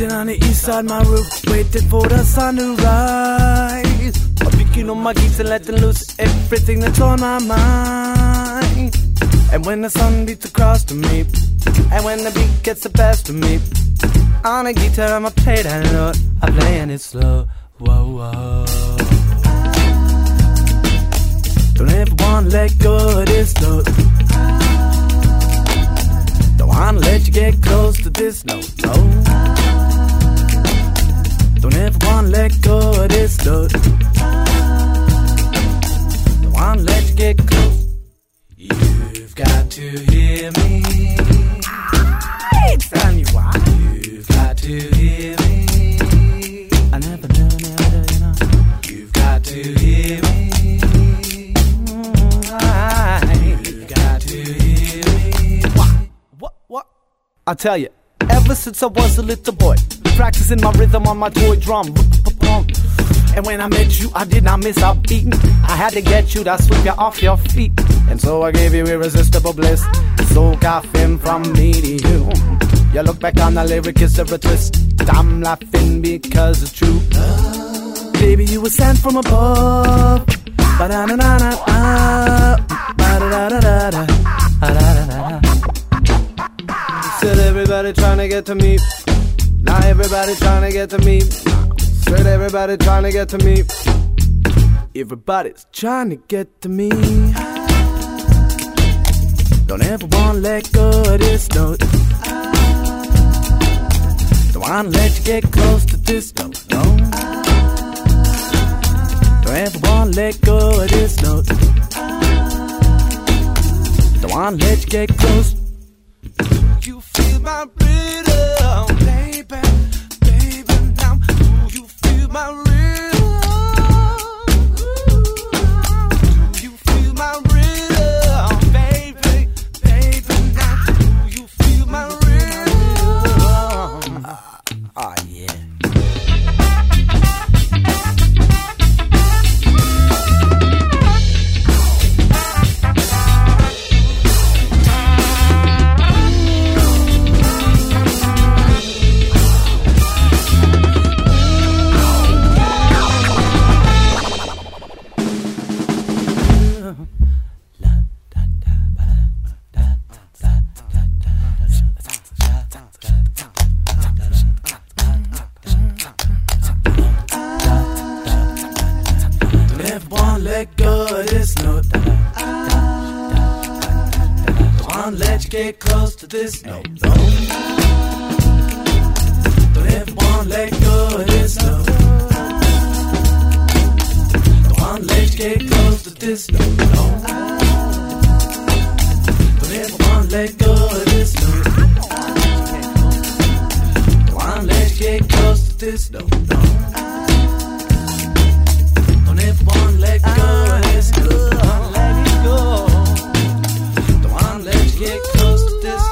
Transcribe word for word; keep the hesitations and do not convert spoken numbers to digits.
Sitting on the east side, my roof, waiting for the sun to rise. I'm picking on my geeks and letting loose everything that's on my mind. And when the sun beats across to me, and when the beat gets the best of me, on a guitar I'ma play that note, I'm playing it slow. Whoa, whoa. Don't ever wanna let go of this note. Don't wanna let you get close to this note, no. Don't ever wanna let go of this note. Don't wanna let you get close. You've got to hear me. It's on you, why? You've got to hear me. I never knew, never did, you know. You've got to hear me. You've got to hear me. What? What? What? I'll tell you. Ever since I was a little boy, practicing my rhythm on my toy drum. And when I met you, I did not miss a beat. I had to get you to sweep you off your feet. And so I gave you irresistible bliss. So coughing from me to you. You look back on the lyric, is there a twist? I'm laughing because it's true. Baby, you were sent from above. Ba-da-da-da-da-da. Ba-da-da-da-da-da. Ba-da-da-da-da. Said everybody trying to get to me. Now everybody trying to get to me. Said everybody trying to get to me. Everybody's trying to get to me. Don't ever wanna let go of this note. Don't wanna let you get close to this note, no. Don't ever wanna let go of this note. Don't wanna let you get close. You feel my rhythm, baby, baby, now. Do you feel my rhythm? Do you feel my rhythm, baby, baby, now? Do you feel my rhythm? Oh, yeah. Let go of this note. Don't wanna let you get close to this note. No. Don't ever wanna let go of this note. Don't wanna let you get close to this note. No. Don't ever wanna let go of this note. Don't wanna let you get close to this note. No. Don't ever wanna let go of this note. Don't wanna let it go. Don't wanna let you get close to this